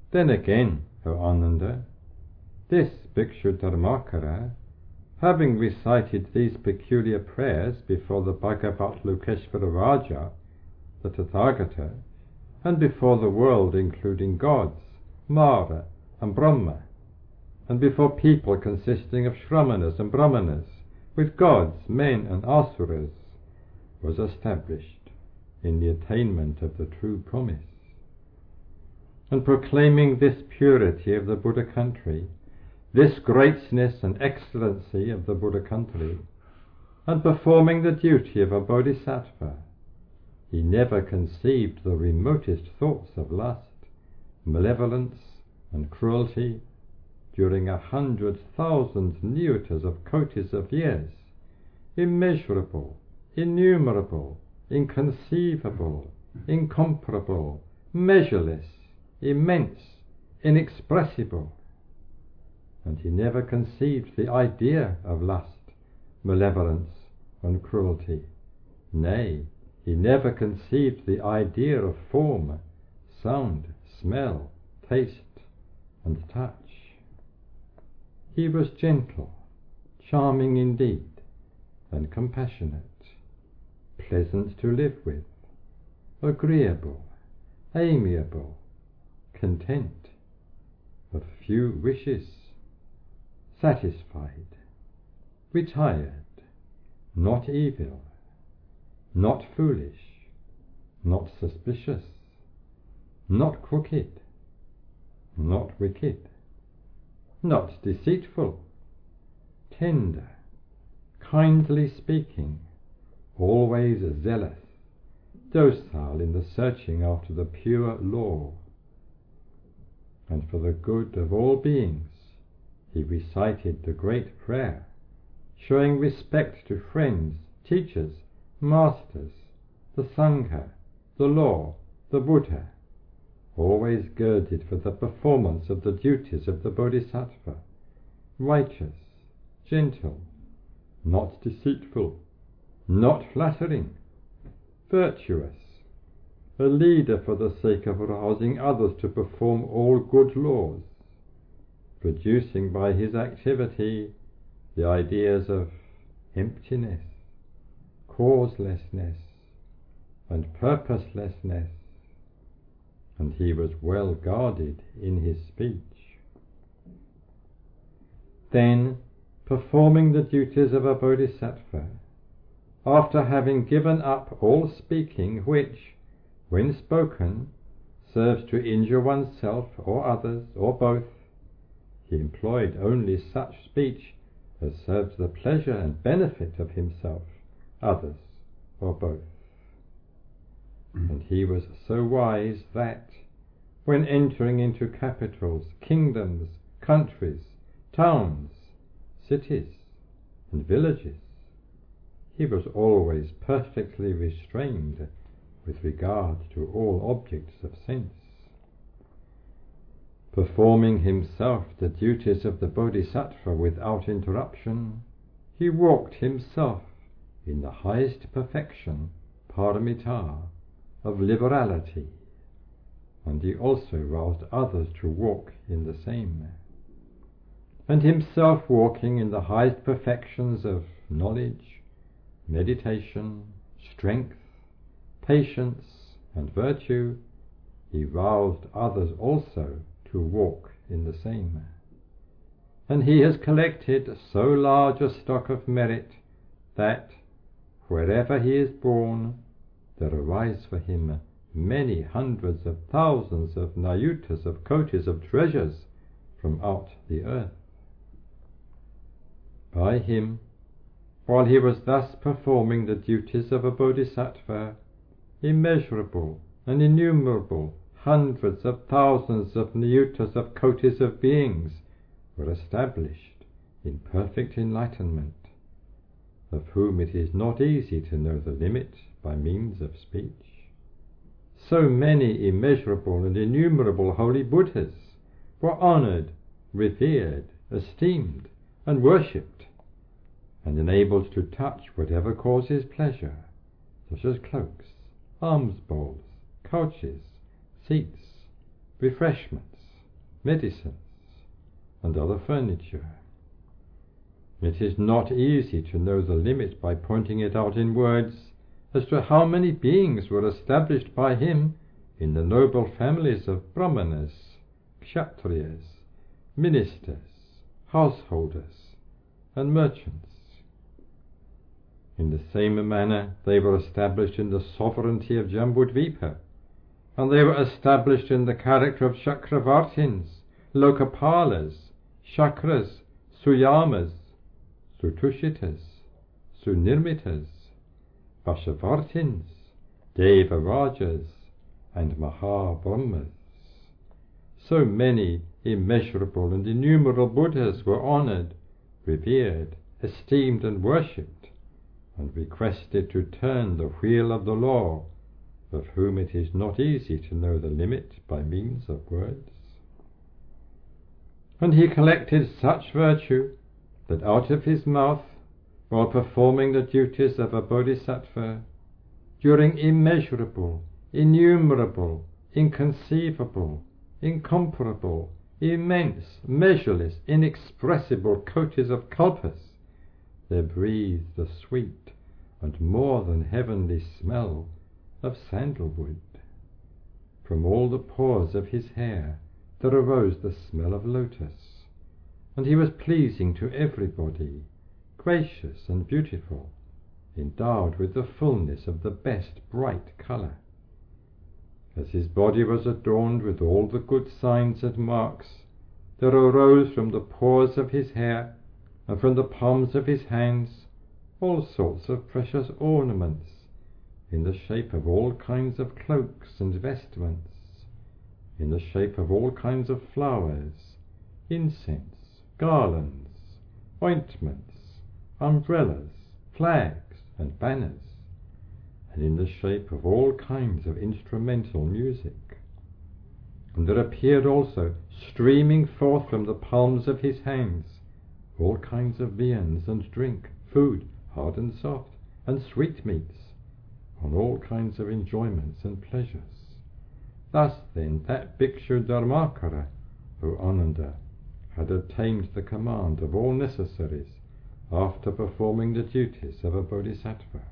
Then again, O Ananda, this Bhikshu Dharmakara, having recited these peculiar prayers before the Bhagavat Lokeshvara Raja, the Tathagata, and before the world including gods, Mara and Brahma, and before people consisting of Shramanas and Brahmanas, with gods, men and asuras, was established in the attainment of the true promise. And proclaiming this purity of the Buddha country, this greatness and excellency of the Buddha country, and performing the duty of a bodhisattva, he never conceived the remotest thoughts of lust, malevolence, and cruelty during 100,000 niyutas of kotis of years, immeasurable, innumerable, inconceivable, incomparable, measureless, immense, inexpressible. And he never conceived the idea of lust, malevolence, and cruelty. Nay, he never conceived the idea of form, sound, smell, taste, and touch. He was gentle, charming indeed, and compassionate, pleasant to live with, agreeable, amiable, content, of few wishes, satisfied, retired, not evil, not foolish, not suspicious, not crooked, not wicked, not deceitful, tender, kindly speaking, always zealous, docile in the searching after the pure law. And for the good of all beings, he recited the great prayer, showing respect to friends, teachers, masters, the Sangha, the law, the Buddha, always girded for the performance of the duties of the Bodhisattva, righteous, gentle, not deceitful, not flattering, virtuous, a leader for the sake of arousing others to perform all good laws, producing by his activity the ideas of emptiness, causelessness, and purposelessness, and he was well guarded in his speech. Then, performing the duties of a bodhisattva, after having given up all speaking which, when spoken, serves to injure oneself or others, or both, he employed only such speech as serves the pleasure and benefit of himself, others, or both. And he was so wise that, when entering into capitals, kingdoms, countries, towns, cities, and villages, he was always perfectly restrained with regard to all objects of sense. Performing himself the duties of the Bodhisattva without interruption, he walked himself in the highest perfection, paramita, of liberality, and he also roused others to walk in the same. And himself walking in the highest perfections of knowledge, meditation, strength, patience, and virtue, he roused others also to walk in the same. And he has collected so large a stock of merit that, wherever he is born, there arise for him many hundreds of thousands of nayutas of kotis of treasures from out the earth. By him, while he was thus performing the duties of a bodhisattva, immeasurable and innumerable hundreds of thousands of niyutas of kotis of beings were established in perfect enlightenment, of whom it is not easy to know the limit by means of speech. So many immeasurable and innumerable holy Buddhas were honored, revered, esteemed, and worshipped, and enabled to touch whatever causes pleasure, such as cloaks, alms bowls, couches, seats, refreshments, medicines, and other furniture. It is not easy to know the limit by pointing it out in words as to how many beings were established by him in the noble families of Brahmanas, Kshatriyas, ministers, householders, and merchants. In the same manner they were established in the sovereignty of Jambudvipa, and they were established in the character of Chakravartins, Lokapalas, Shakras, Suyamas, Sutushitas, Sunirmitas, Vashavartins, Devarajas, and Mahabrahmas. So many immeasurable and innumerable Buddhas were honoured, revered, esteemed and worshipped, and requested to turn the wheel of the law, of whom it is not easy to know the limit by means of words. And he collected such virtue that out of his mouth, while performing the duties of a bodhisattva, during immeasurable, innumerable, inconceivable, incomparable, immense, measureless, inexpressible kotis of kalpas, there breathed the sweet and more than heavenly smell of sandalwood. From all the pores of his hair there arose the smell of lotus, and he was pleasing to everybody, gracious and beautiful, endowed with the fullness of the best bright colour. As his body was adorned with all the good signs and marks, there arose from the pores of his hair and from the palms of his hands all sorts of precious ornaments, in the shape of all kinds of cloaks and vestments, in the shape of all kinds of flowers, incense, garlands, ointments, umbrellas, flags, and banners, and in the shape of all kinds of instrumental music. And there appeared also, streaming forth from the palms of his hands, all kinds of viands and drink, food, hard and soft, and sweetmeats, on all kinds of enjoyments and pleasures. Thus then that Bhikshu Dharmakara, O Ananda, had obtained the command of all necessaries after performing the duties of a bodhisattva.